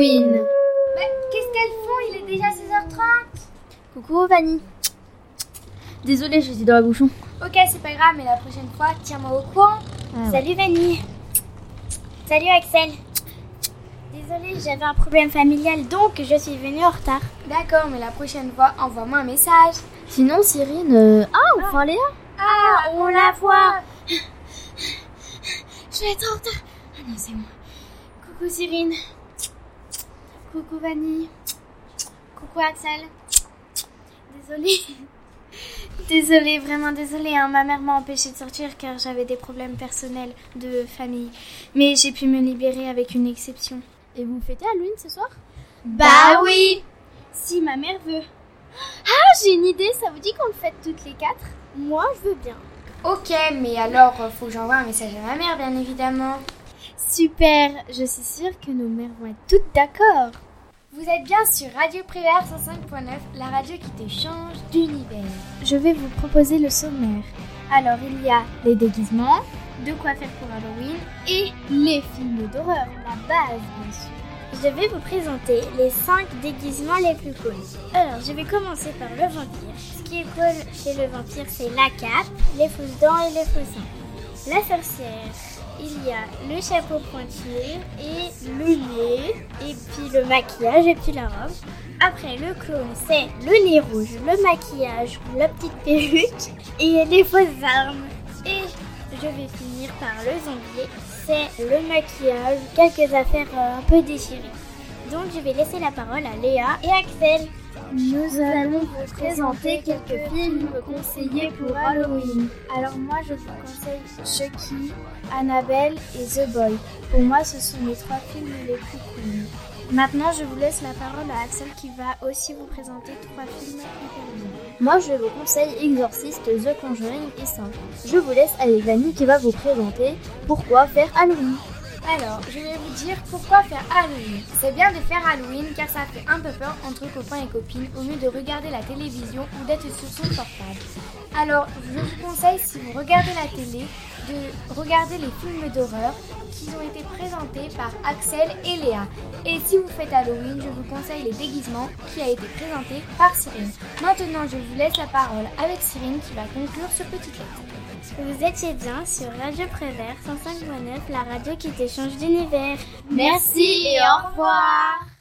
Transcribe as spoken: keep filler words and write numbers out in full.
Halloween. Bah, qu'est-ce qu'elles font? Il est déjà seize heures trente. Coucou Vanny. Désolée, j'étais dans la bouchon. Ok, c'est pas grave, mais la prochaine fois, tiens-moi au courant. Ah, Salut ouais. Vanny. Salut Axel. Désolée, j'avais un problème familial, donc je suis venue en retard. D'accord, mais la prochaine fois, envoie-moi un message. Sinon, Cyrine... Euh... Ah, enfin Léa. Ah, on la voit. Je vais être en retard. Ah non, c'est moi. Coucou Cyrine. Coucou Vanny. Coucou Axel. Désolée. Désolée, vraiment désolée. Hein. Ma mère m'a empêchée de sortir car j'avais des problèmes personnels de famille. Mais j'ai pu me libérer avec une exception. Et vous fêtez Halloween ce soir? Bah oui. Si ma mère veut. Ah, j'ai une idée. Ça vous dit qu'on le fête toutes les quatre? Moi, je veux bien. Ok, mais alors, faut que j'envoie un message à ma mère, bien évidemment. Super. Je suis sûre que nos mères vont être toutes d'accord. Vous êtes bien sur Radio Prévert cent cinq point neuf, la radio qui te change d'univers. Je vais vous proposer le sommaire. Alors, il y a les déguisements, de quoi faire pour Halloween et les films d'horreur, la base bien sûr. Je vais vous présenter les cinq déguisements les plus cool. Alors, je vais commencer par le vampire. Ce qui est cool chez le vampire, c'est la cape, les fausses dents et les faux seins. La sorcière, il y a le chapeau pointu et le nez, et puis le maquillage et puis la robe. Après, le clown, c'est le nez rouge, le maquillage, la petite perruque et les fausses armes. Et je vais finir par le zombie, c'est le maquillage, quelques affaires euh, un peu déchirées. Donc je vais laisser la parole à Léa et Axel. Nous allons vous présenter quelques films conseillés pour Halloween. Alors moi je vous conseille Chucky, Annabelle et The Boy. Pour moi ce sont les trois films les plus connus. Maintenant je vous laisse la parole à Axel qui va aussi vous présenter trois films hyper bien. Moi je vous conseille Exorcist, The Conjuring et Saint. Je vous laisse avec Vanny qui va vous présenter pourquoi faire Halloween. Alors, je vais vous dire pourquoi faire Halloween. C'est bien de faire Halloween car ça fait un peu peur entre copains et copines au lieu de regarder la télévision ou d'être sur son portable. Alors, je vous conseille, si vous regardez la télé, de regarder les films d'horreur qui ont été présentés par Axel et Léa. Et si vous faites Halloween, je vous conseille les déguisements qui a été présenté par Cyrine. Maintenant, je vous laisse la parole avec Cyrine qui va conclure ce petit texte. Vous étiez bien sur Radio Prévert cent cinq point neuf, la radio qui t'échange d'univers. Merci et au revoir.